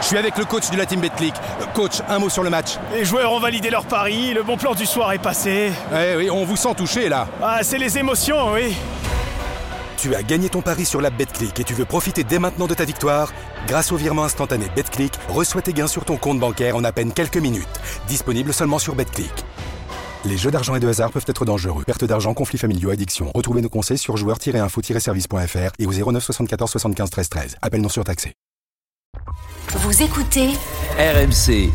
suis avec le coach de la team Betclic. Coach, un mot sur le match. Les joueurs ont validé leur pari, le bon plan du soir est passé. Oui, on vous sent touché là. Ah, c'est les émotions, oui. Tu as gagné ton pari sur l'app Betclic et tu veux profiter dès maintenant de ta victoire? Grâce au virement instantané Betclic, reçois tes gains sur ton compte bancaire en à peine quelques minutes. Disponible seulement sur Betclic. Les jeux d'argent et de hasard peuvent être dangereux. Perte d'argent, conflits familiaux, addiction. Retrouvez nos conseils sur joueurs-info-service.fr et au 09 74 75 13 13. Appel non surtaxé. Vous écoutez RMC.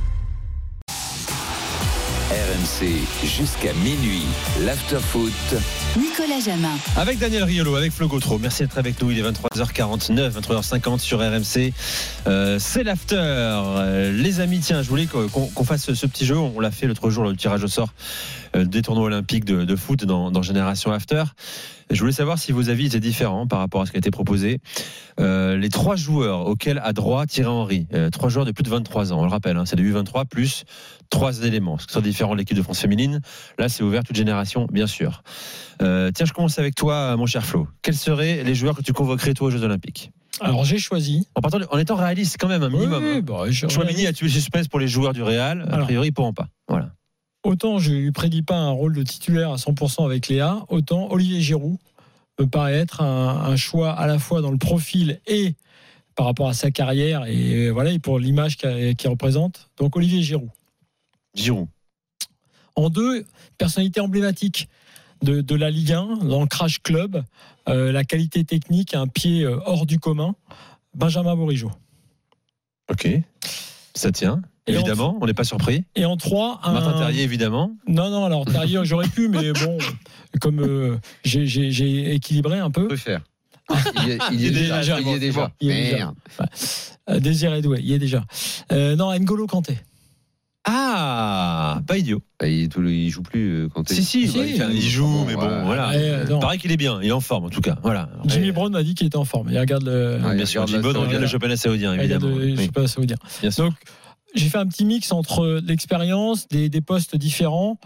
RMC jusqu'à minuit. L'after-foot. Nicolas Jamin. Avec Daniel Riolo, avec Flo Gautreau. Merci d'être avec nous. Il est 23h49, 23h50 sur RMC. C'est l'after. Les amis, tiens, je voulais qu'on fasse ce petit jeu. On l'a fait l'autre jour, le tirage au sort des tournois olympiques de foot dans Génération After. Je voulais savoir si vos avis étaient différents par rapport à ce qui a été proposé. Les 3 joueurs auxquels a droit Thierry Henry, 3 joueurs de plus de 23 ans, on le rappelle, c'est le U23 plus 3 éléments, ce qui sont différents de l'équipe de France féminine. Là, c'est ouvert toute génération, bien sûr. Tiens, je commence avec toi, mon cher Flo. Quels seraient les joueurs que tu convoquerais toi aux Jeux Olympiques? Alors j'ai choisi. En étant réaliste, quand même, un minimum. Oui, Chouamini a tué le suspense pour les joueurs du Real. A priori, ils ne pourront pas. Voilà. Autant je ne lui prédis pas un rôle de titulaire à 100% avec Léa, autant Olivier Giroud me paraît être un choix à la fois dans le profil et par rapport à sa carrière et voilà, et pour l'image qu'il représente. Donc Olivier Giroud. En 2, personnalité emblématique de la Ligue 1, dans le Crash Club, la qualité technique, un pied hors du commun, Benjamin Bourigeaud. Ok, ça tient. Évidemment, on n'est pas surpris. Et en 3, Martin Terrier, évidemment. Non, alors Terrier, j'aurais pu, mais bon, comme j'ai équilibré un peu. On peut faire. Il y est déjà. Merde. Désiré Doué, il y est déjà. Non, N'Golo Kanté. Ah, pas idiot. Il joue plus Kanté. Si, il joue, mais bon, voilà. Il paraît qu'il est bien, il est en forme en tout cas. Voilà. Jimmy Brown m'a dit qu'il était en forme. Il regarde le. Bien sûr, Jimmy Brown regarde le championnat saoudien, évidemment. Le championnat saoudien. Donc, j'ai fait un petit mix entre l'expérience, des postes différents,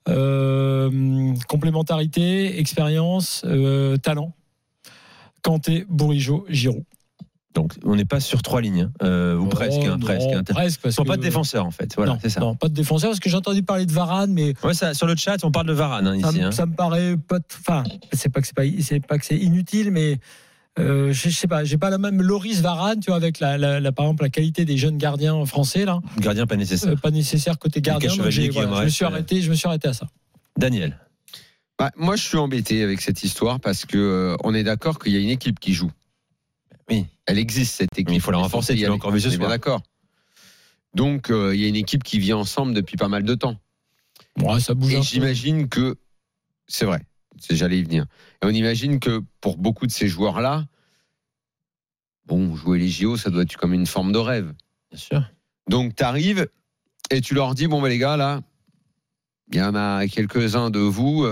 complémentarité, expérience, talent. Kanté, Bourigeaud, Giroud. Donc on n'est pas sur 3 lignes, ou presque. Presque. Ils ne sont pas de défenseurs en fait. Voilà, c'est ça. Non, pas de défenseurs parce que j'ai entendu parler de Varane, mais ça, sur le chat on parle de Varane ici. Ça me paraît pas. Enfin, c'est pas que c'est inutile, mais je sais pas. J'ai pas la même Loris Varane, tu vois, avec par exemple la qualité des jeunes gardiens français là. Gardien pas nécessaire. Pas nécessaire côté gardien. Donc je me suis arrêté à ça. Daniel. Moi, je suis embêté avec cette histoire parce que on est d'accord qu'il y a une équipe qui joue. Oui, elle existe cette équipe. Mais il faut la renforcer. Tu l'as encore vu ce soir. Bien d'accord. Donc il y a une équipe qui vit ensemble depuis pas mal de temps. Ouais, ça bouge. Et j'imagine que c'est vrai. J'allais y venir. Et on imagine que pour beaucoup de ces joueurs-là, jouer les JO, ça doit être comme une forme de rêve. Bien sûr. Donc tu arrives et tu leur dis les gars là, il y en a quelques-uns de vous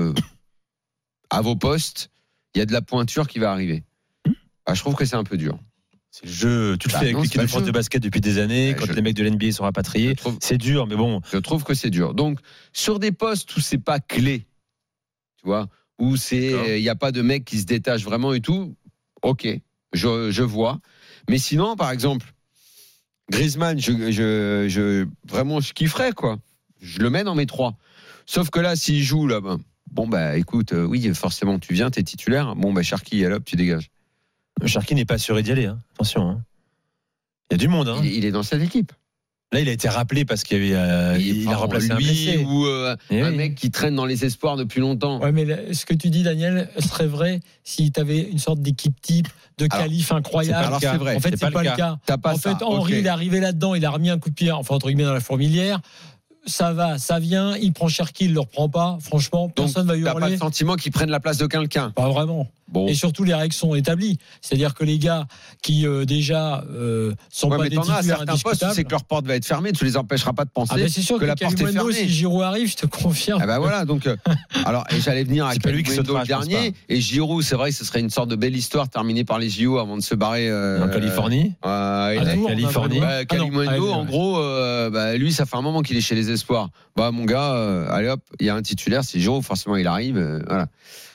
à vos postes, il y a de la pointure qui va arriver. Je trouve que c'est un peu dur. C'est le jeu. Tu le fais avec l'équipe de France de basket depuis des années. Quand les mecs de l'NBA sont rapatriés, c'est dur, mais bon. Je trouve que c'est dur. Donc, sur des postes où c'est pas clé, tu vois, où il n'y a pas de mec qui se détache vraiment et tout, ok, je vois. Mais sinon, par exemple, Griezmann, vraiment, je kifferais, quoi. Je le mets dans mes 3. Sauf que là, s'il joue, là, écoute, oui, forcément, tu viens, t'es titulaire. Sharky, hop, tu dégages. Sharky n'est pas assuré d'y aller, attention. Il y a du monde. Il est dans cette équipe. Là, il a été rappelé parce qu'il a remplacé un blessé. Ou un mec qui traîne dans les espoirs depuis longtemps. Ouais, mais ce que tu dis, Daniel, serait vrai si tu avais une sorte d'équipe type, de qualif incroyable. C'est vrai. En fait, c'est pas le cas. Henry, il est arrivé là-dedans, il a remis un coup de pied, entre guillemets, dans la fourmilière. Ça va, ça vient, il prend Cherki, il le reprend pas. Franchement, personne va hurler. T'as pas le sentiment qu'ils prennent la place de quelqu'un? Pas vraiment. Bon. Et surtout, les règles sont établies. C'est-à-dire que les gars qui déjà sont pas des titulaires indiscutables, c'est que leur porte va être fermée. Tu les empêcheras pas de penser c'est sûr que la porte est fermée. Si Giroud arrive, je te confirme. Voilà. Donc, et j'allais venir à Kalimundo le dernier. Et Giroud, c'est vrai que ce serait une sorte de belle histoire terminée par les JO avant de se barrer en Californie. Kalimundo, en gros, lui, ça fait un moment qu'il est chez les espoirs. Mon gars, allez hop, il y a un titulaire, c'est Giroud. Forcément, il arrive. Voilà.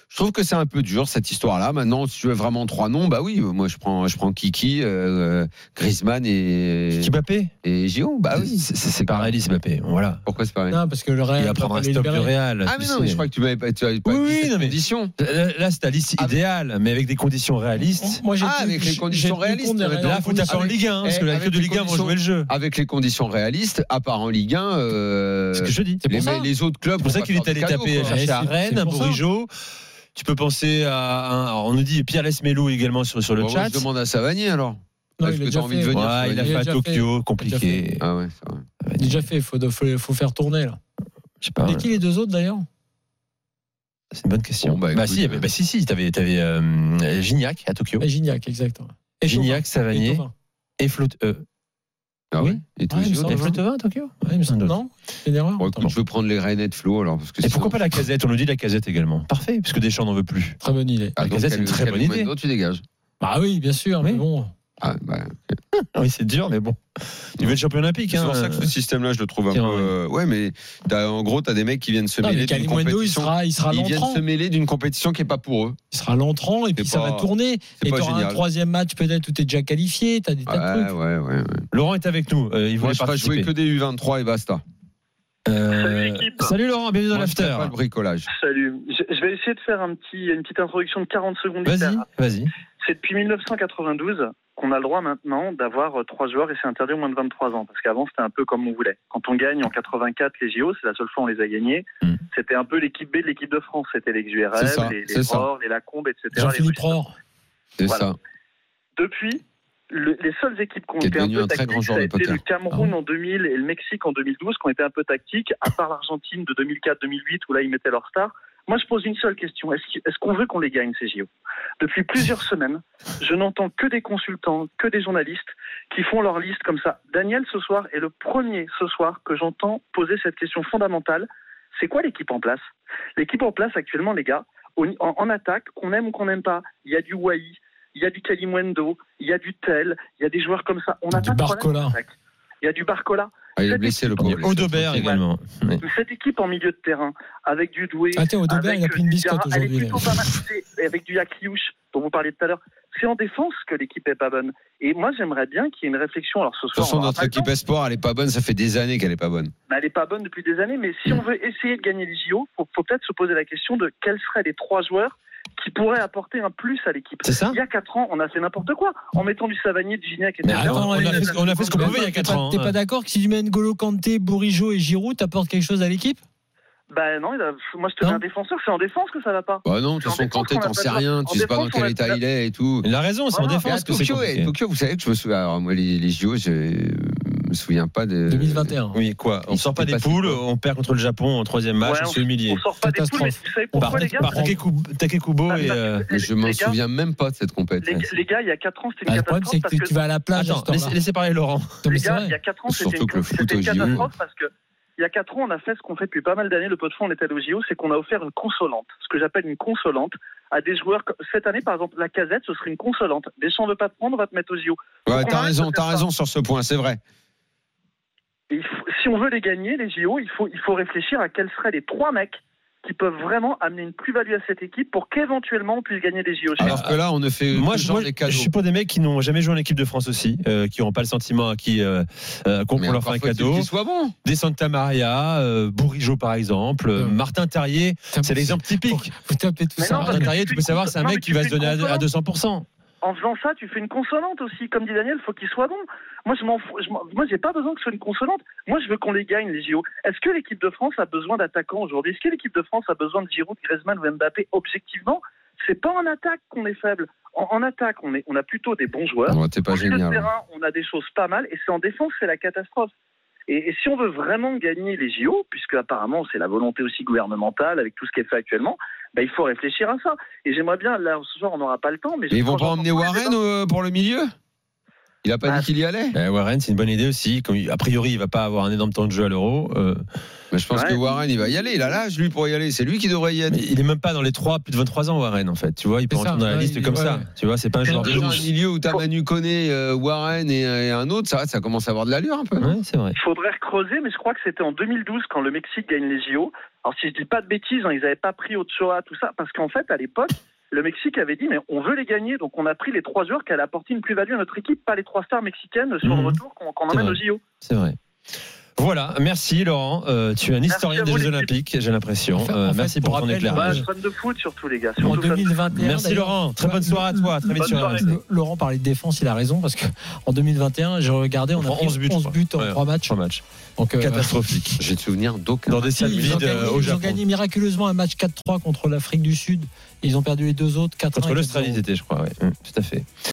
je trouve que c'est un peu dur cette histoire-là. Maintenant, si tu veux vraiment 3 noms, bah oui, moi je prends Kiki, Griezmann et Mbappé et Giroud. Bah oui, c'est pas réaliste Mbappé. Voilà. Pourquoi c'est pas vrai? Non, parce que le Real. Il va prendre un stop du Real. Ah mais non, mais je crois que tu m'avais pas dit oui, cette non, condition. Là, c'est ta liste idéale, mais avec des conditions réalistes. Moi, avec les conditions réalistes. Là, faut taper en Ligue 1, parce que la queue de Ligue 1 vont jouer le jeu. Avec les conditions réalistes, à part en Ligue 1, c'est ce que je dis. C'est pour ça. Les autres clubs. C'est pour ça qu'il est allé taper chercher à Rennes, à Bourigeaud. Tu peux penser on nous dit Pierre Lesmelou également sur le chat. Je demande à Savanier alors. Non, Est-ce que tu as envie de venir? Il a fait à Tokyo, compliqué. Ah ouais, c'est vrai. Déjà fait, faut faire tourner là. Je sais pas. Et qui les deux autres d'ailleurs? C'est une bonne question. Bon, si, t'avais Gignac à Tokyo. Gignac, exactement. Et Gignac, Savanier et Flotte. Ah oui. Et toi, Flottevin à Tokyo. Non, c'est une erreur. Bon, écoute, je veux prendre les Rennais de Flo alors parce que. Et pourquoi pas la Casette? On nous dit la Casette également. Parfait, puisque Deschamps n'en veut plus. Très bonne idée. La Casette, c'est une très bonne idée. Tu dégages. Bah oui, bien sûr, mais bon. Ah, bah, oui, c'est dur, mais bon. Tu veux être champion olympique. C'est pour ça que ce système-là, je le trouve un peu. Ouais, mais en gros, t'as des mecs qui viennent se mêler d'une compétition. Il sera ils l'entrant. viennent se mêler d'une compétition qui n'est pas pour eux. Il sera l'entrant et puis ça va tourner. Et tu auras un troisième match peut-être où tu es déjà qualifié. Tu as des tas de trucs. Ouais. Laurent est avec nous. Il voulait pas jouer que des U23 et basta. Salut Laurent, bienvenue dans l'after. Pas le bricolage. Salut. Je vais essayer de faire une petite introduction de 40 secondes. Vas-y. C'est depuis 1992 qu'on a le droit maintenant d'avoir 3 joueurs et c'est interdit aux moins de 23 ans. Parce qu'avant, c'était un peu comme on voulait. Quand on gagne en 84 les JO, c'est la seule fois où on les a gagnés. C'était un peu l'équipe B de l'équipe de France. C'était les XURL, les Rohr, les Lacombe, etc. Jean-Philippe Rohr. C'est ça. Depuis, les seules équipes qui ont été un peu tactiques, ça a été le Cameroun en 2000 et le Mexique en 2012 qui ont été un peu tactiques, à part l'Argentine de 2004-2008 où là ils mettaient leur star. Moi, je pose une seule question. Est-ce qu'on veut qu'on les gagne, ces JO? Depuis plusieurs semaines, je n'entends que des consultants, que des journalistes qui font leur liste comme ça. Daniel, ce soir, est le premier ce soir que j'entends poser cette question fondamentale. C'est quoi l'équipe en place? L'équipe en place actuellement, les gars, en attaque, qu'on aime ou qu'on n'aime pas, il y a du Wai, il y a du Kalimwendo, il y a du Tel, il y a des joueurs comme ça. On a du Barcola. Il y a du Barcola. Il est blessé le pauvre. Audebert également. Cette équipe en milieu de terrain, avec du Doué. Audebert, il a pris une biscotte aujourd'hui. Avec du Yakliouche, dont vous parliez tout à l'heure. C'est en défense que l'équipe est pas bonne. Et moi, j'aimerais bien qu'il y ait une réflexion. Alors, ce soir, de toute façon, notre équipe espoir, elle est pas bonne. Ça fait des années qu'elle est pas bonne. Elle est pas bonne depuis des années. Mais si on veut essayer de gagner les JO, faut peut-être se poser la question de quels seraient les 3 joueurs qui pourrait apporter un plus à l'équipe. C'est ça. Il y a 4 ans, on a fait n'importe quoi en mettant du Savanier, du Gignac, etc. On a fait ce qu'on pouvait il y a 4 ans. T'es pas d'accord que si tu mets N'Golo Kanté, Bourigeaud et Giroud, t'apportes quelque chose à l'équipe? Ben non, moi je te mets un défenseur, c'est en défense que ça va pas. Bah non, de toute façon, Kanté, t'en sais rien, tu sais pas dans quel état il est et tout. Il a raison, c'est en défense que c'est compliqué. Tokyo, vous savez que je me souviens, alors moi les JO, je me souviens pas de 2021. Oui, quoi? On sort pas des poules, on perd contre le Japon en 3e match, on se fait humilier. On sort pas des poules, mais tu sais pourquoi les gars? Par Takekubo et je m'en souviens même pas de cette compétition. Les gars, il y a 4 ans, c'était une catastrophe. Le problème, c'est que tu vas à la plage. Laissez parler Laurent. Les gars, il y a 4 ans, c'était une catastrophe parce que il y a 4 ans, on a fait ce qu'on fait depuis pas mal d'années. Le pot de fond, on était allé au JO, c'est qu'on a offert une consolante, ce que j'appelle une consolante, à des joueurs. Cette année, par exemple, la Casette, ce serait une consolante. Deschamps ne veut pas te prendre, on va te mettre au JO. Ouais, t'as raison sur ce point, c'est vrai. Si on veut les gagner, les JO, il faut réfléchir à quels seraient les 3 mecs qui peuvent vraiment amener une plus-value à cette équipe pour qu'éventuellement on puisse gagner des JO. Alors que là, on ne fait des cadeaux. Je suis pas des mecs qui n'ont jamais joué en équipe de France aussi, qui n'ont pas le sentiment qu'on leur fait un cadeau. Qu'il soit bon. Des Santa Maria, Bourigeaud par exemple, Martin Terrier, c'est l'exemple typique. Vous tapez tout ça. Martin Terrier, tu peux savoir, c'est un mec qui va se donner à 200%. En faisant ça, tu fais une consonante aussi. Comme dit Daniel, il faut qu'il soit bon. Moi, je m'en fous. Moi, j'ai pas besoin que ce soit une consonante. Moi, je veux qu'on les gagne, les JO. Est-ce que l'équipe de France a besoin d'attaquants aujourd'hui? Est-ce que l'équipe de France a besoin de Giroud, Griezmann ou Mbappé? Objectivement, c'est pas en attaque qu'on est faible. En attaque, on a plutôt des bons joueurs. T'es pas génial. Terrain, on a des choses pas mal. Et c'est en défense, c'est la catastrophe. Et si on veut vraiment gagner les JO, puisque apparemment c'est la volonté aussi gouvernementale avec tout ce qui est fait actuellement, il faut réfléchir à ça. Et j'aimerais bien, là ce soir on n'aura pas le temps, mais ils vont pas emmener Warren pour le milieu? Il a pas dit qu'il y allait. Warren, c'est une bonne idée aussi. A priori, il va pas avoir un énorme temps de jeu à l'Euro. Mais je pense que Warren, il va y aller. Il a l'âge, lui, pour y aller. C'est lui qui devrait y être. Mais il est même pas dans les 3, plus de 23 ans, Warren, en fait. Tu vois, il peut rentrer dans la liste comme ça. Tu vois, c'est pas un joueur de un milieu où t'as Manu Koné, Warren et un autre, ça commence à avoir de l'allure un peu. Ouais, c'est vrai. Il faudrait creuser, mais je crois que c'était en 2012 quand le Mexique gagne les JO. Alors, si je dis pas de bêtises, ils n'avaient pas pris Ochoa, tout ça, parce qu'en fait, à l'époque, le Mexique avait dit, mais on veut les gagner, donc on a pris les 3 joueurs qui allaient apporter une plus-value à notre équipe, pas les 3 stars mexicaines sur le retour qu'on emmène aux JO. C'est vrai. Voilà, merci Laurent. Tu es un historien des Jeux Olympiques, j'ai l'impression. Merci pour ton éclairage. Fan de foot surtout, les gars. En 2021. Merci Laurent. Très bonne soirée à toi. Très vite sur RMC. Laurent parlait de défense, il a raison parce qu'en 2021, j'ai regardé, on a pris 11 buts en 3 matchs. Donc, catastrophique. J'ai de souvenirs d'aucun. Dans des salles vides au Japon. Ils ont gagné miraculeusement un match 4-3 contre l'Afrique du Sud. Ils ont perdu les 2 autres 4-1. Contre l'Australie, c'était, je crois. Ouais. Tout à fait.